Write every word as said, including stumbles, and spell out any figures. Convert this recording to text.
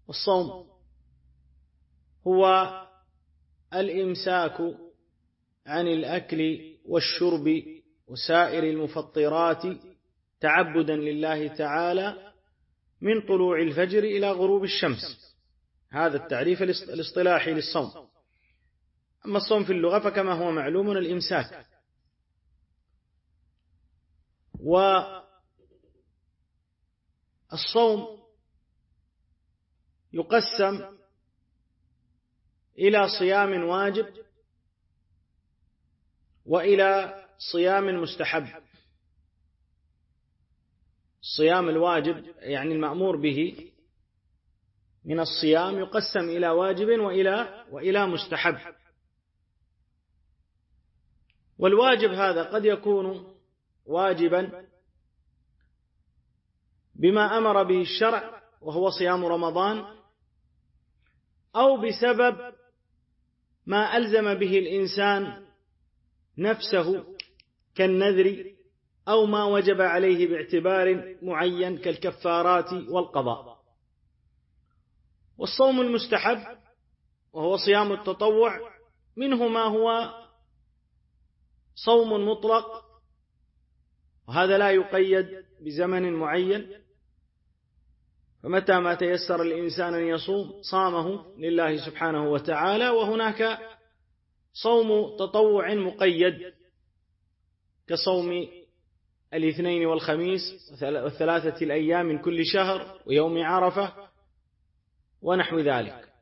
والصوم هو الإمساك عن الأكل والشرب وسائر المفطرات تعبدا لله تعالى من طلوع الفجر إلى غروب الشمس. هذا التعريف الاصطلاحي للصوم. أما الصوم في اللغة فكما هو معلوم الإمساك. والصوم يقسم إلى صيام واجب وإلى صيام مستحب. الصيام الواجب يعني المأمور به من الصيام يقسم إلى واجب وإلى وإلى مستحب. والواجب هذا قد يكون واجبا بما أمر به الشرع وهو صيام رمضان، أو بسبب ما ألزم به الإنسان نفسه كالنذر، أو ما وجب عليه باعتبار معين كالكفارات والقضاء. والصوم المستحب وهو صيام التطوع منه ما هو صوم مطلق، وهذا لا يقيد بزمن معين، فمتى ما تيسر الإنسان أن يصوم صامه لله سبحانه وتعالى. وهناك صوم تطوع مقيد كصوم الاثنين والخميس وثلاثة الأيام من كل شهر ويوم عرفة ونحو ذلك.